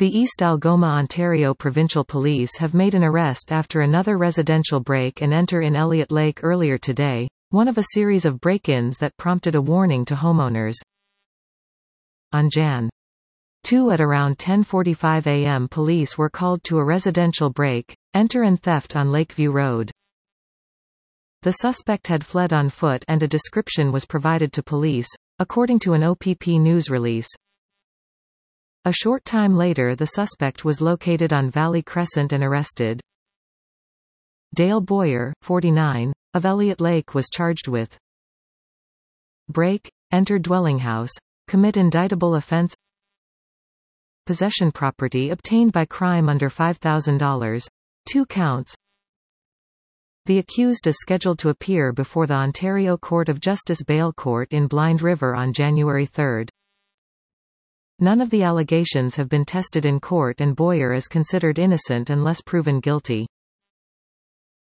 The East Algoma, Ontario Provincial Police have made an arrest after another residential break-and-enter in Elliott Lake earlier today, one of a series of break-ins that prompted a warning to homeowners. On Jan. 2 at around 10:45 a.m. police were called to a residential break-enter and theft on Lakeview Road. The suspect had fled on foot and a description was provided to police, according to an OPP news release. A short time later the suspect was located on Valley Crescent and arrested. Dale Boyer, 49, of Elliott Lake was charged with break-enter dwelling house, commit indictable offense, possession property obtained by crime under $5,000, 2 counts. The accused is scheduled to appear before the Ontario Court of Justice Bail Court in Blind River on January 3. None of the allegations have been tested in court and Boyer is considered innocent unless proven guilty.